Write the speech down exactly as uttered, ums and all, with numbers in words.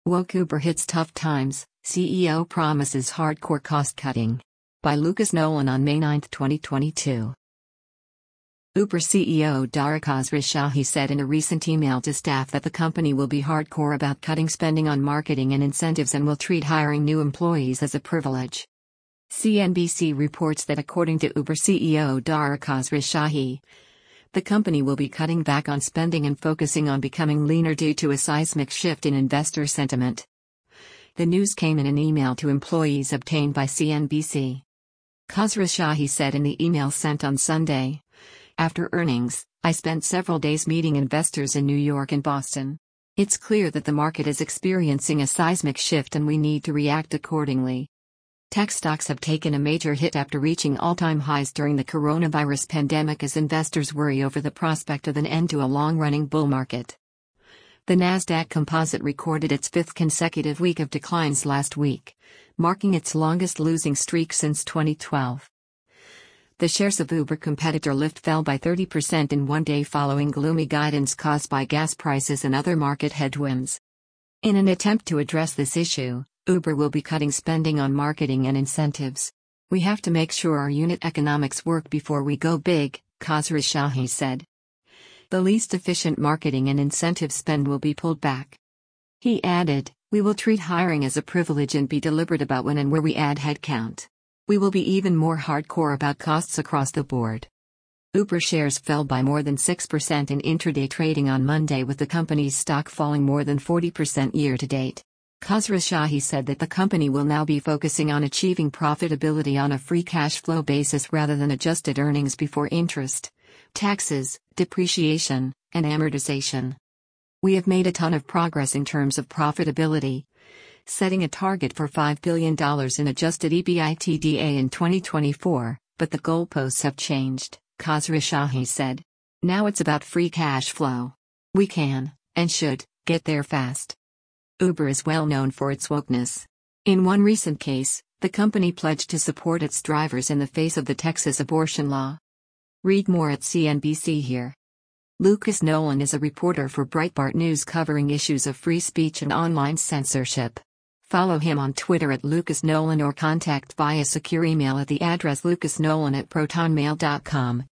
Woke Uber hits tough times, C E O promises hardcore cost cutting. By Lucas Nolan on May ninth, twenty twenty-two. Uber C E O Dara Khosrowshahi said in a recent email to staff that the company will be hardcore about cutting spending on marketing and incentives and will treat hiring new employees as a privilege. C N B C reports that according to Uber C E O Dara Khosrowshahi, the company will be cutting back on spending and focusing on becoming leaner due to a seismic shift in investor sentiment. The news came in an email to employees obtained by C N B C. Khosrowshahi said in the email sent on Sunday, "After earnings, I spent several days meeting investors in New York and Boston. It's clear that the market is experiencing a seismic shift and we need to react accordingly." Tech stocks have taken a major hit after reaching all-time highs during the coronavirus pandemic as investors worry over the prospect of an end to a long-running bull market. The Nasdaq Composite recorded its fifth consecutive week of declines last week, marking its longest losing streak since twenty twelve. The shares of Uber competitor Lyft fell by thirty percent in one day following gloomy guidance caused by gas prices and other market headwinds. In an attempt to address this issue, Uber will be cutting spending on marketing and incentives. "We have to make sure our unit economics work before we go big," Khosrowshahi said. The least efficient marketing and incentive spend will be pulled back. He added, "We will treat hiring as a privilege and be deliberate about when and where we add headcount. We will be even more hardcore about costs across the board." Uber shares fell by more than six percent in intraday trading on Monday, with the company's stock falling more than forty percent year-to-date. Khosrowshahi said that the company will now be focusing on achieving profitability on a free cash flow basis rather than adjusted earnings before interest, taxes, depreciation, and amortization. "We have made a ton of progress in terms of profitability, setting a target for five billion dollars in adjusted EBITDA in twenty twenty-four, but the goalposts have changed," Khosrowshahi said. "Now it's about free cash flow. We can, and should, get there fast." Uber is well known for its wokeness. In one recent case, the company pledged to support its drivers in the face of the Texas abortion law. Read more at C N B C here. Lucas Nolan is a reporter for Breitbart News covering issues of free speech and online censorship. Follow him on Twitter at Lucas Nolan or contact via secure email at the address lucasnolan at protonmail dot com.